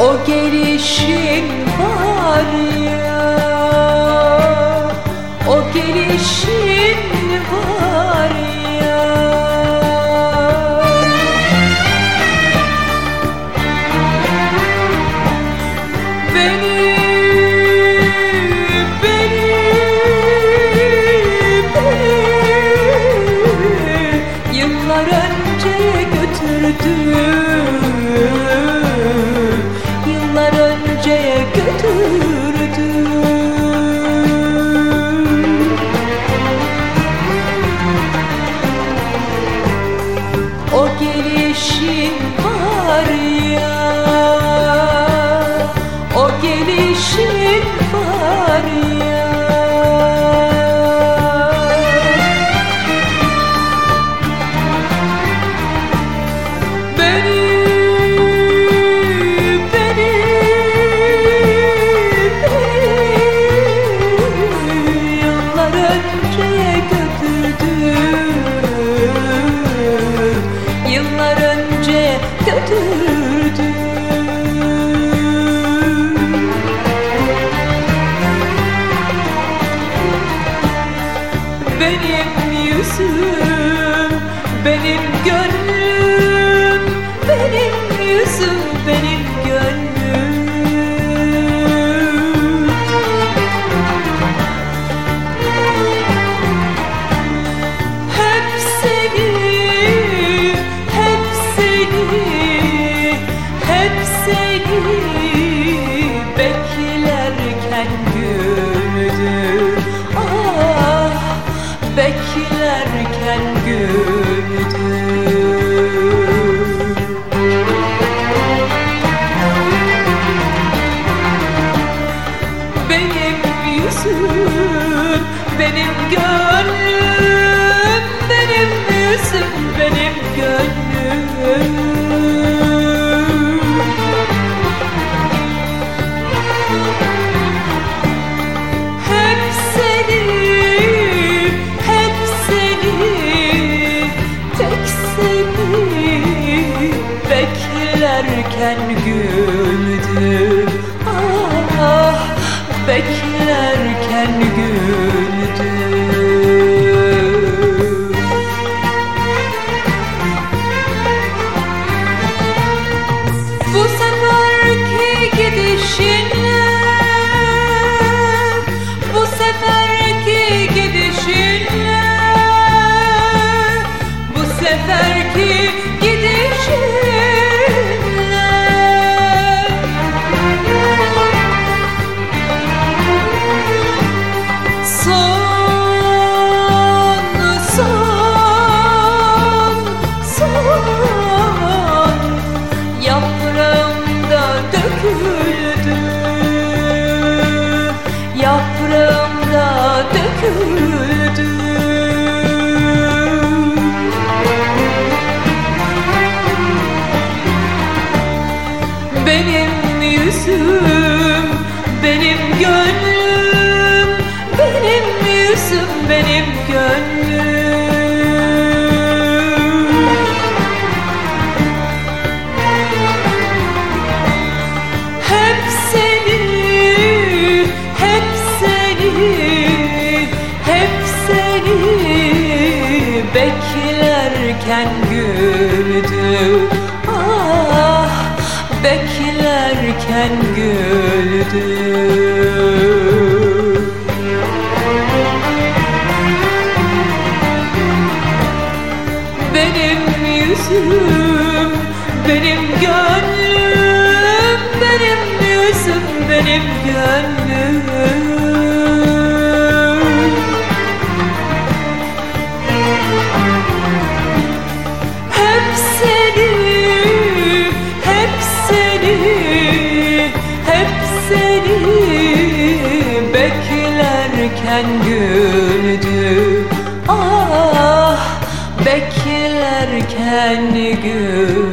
O gelişin var ya, o gelişin var ya. Beni yıllar önce götürdü, yıllar önce götürdü. O gelişin var ya, o gelişin var ya. Yıllar önce götürdü. Benim yüzüm, benim gönlüm, benim yüzüm, benim gönlüm. Hep seni, hep seni, hep seni beklerken güldü. Ah, beklerken güldü. Benim yüzüm, benim gönlüm, benim yüzüm, benim gönlüm. Hep seni, hep seni, tek seni beklerken güldü. Ah, beklerken güldü. Bu seferki gidişinle, bu seferki gidişinle, bu seferki gidişinle yaprağımda döküldü, yaprağımda döküldü. Benim yüzüm, benim gönlüm, benim yüzüm, benim gönlüm. Hep seni, hep seni, hep seni beklerken güldü. Ah, beklerken güldü. Benim yüzüm, benim gönlüm, benim yüzüm, benim gönlüm. Hep seni, hep seni, hep seni beklerken güldü. Ah, beklerken güldü.